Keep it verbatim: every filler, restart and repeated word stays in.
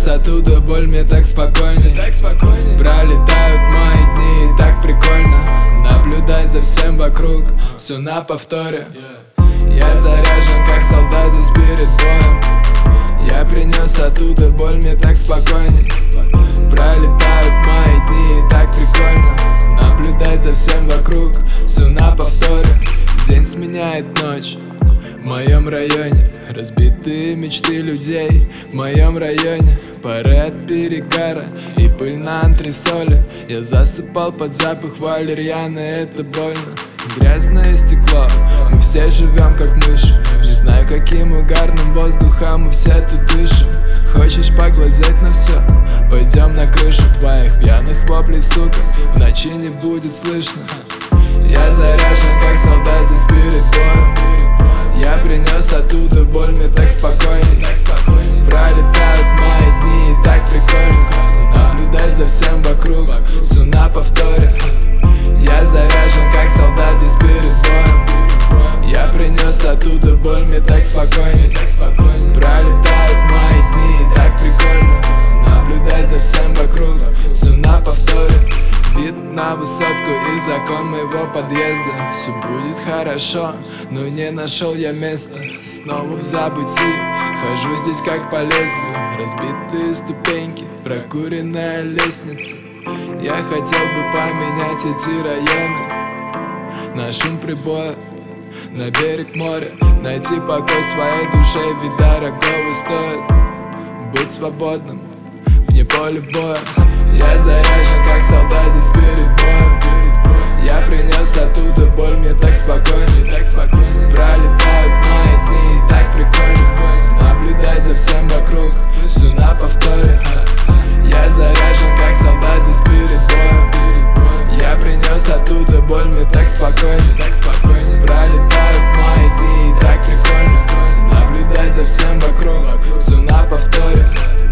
принес оттуда боль, мне так спокойней. Пролетают мои дни, и так прикольно наблюдать за всем вокруг, все на повторе. Я заряжен, как солдат здесь перед боем. Я принес оттуда боль, мне так спокойней. Пролетают мои дни, и так прикольно наблюдать за всем вокруг, все на повторе. День сменяет ночь в моем районе, разбитые мечты людей в моем районе. Пары от перегара и пыль на антресоле. Я засыпал под запах валерьяны, это больно. Грязное стекло, мы все живем как мыши. Не знаю, каким угарным воздухом мы все тут дышим. Хочешь поглазеть на все? Пойдем на крышу. Твоих пьяных воплей, сука, в ночи не будет слышно. Я заряжен, как солдат здесь перед боем. Я принес оттуда боль, мне так спокойней. Пролетают мои дни, и так прикольно наблюдать за всем вокруг, все на повторе. Я заряжен, как солдат здесь перед боем. Я принес оттуда боль, мне так спокойней. Пролетают мои дни, и так прикольно наблюдать за всем вокруг, все на повторе. Вид на высотку и закон моего подъезда. Все будет хорошо, но не нашел я места. Снова в забытии, хожу здесь как по лезвию. Разбитые ступеньки, прокуренная лестница. Я хотел бы поменять эти районы на шум прибоя, на берег моря. Найти покой своей душе, ведь дорогого стоит быть свободным вне поля боя. Я заряжен, как солдат здесь перед боем. Я принес оттуда боль, мне так спокойней. Пролетают мои дни, и так прикольно наблюдать за всем вокруг, все на повторе. Я заряжен, как солдат здесь перед боем. Я принес оттуда боль, мне так спокойней. Пролетают мои дни, и так прикольно наблюдать за всем вокруг, все на повторе.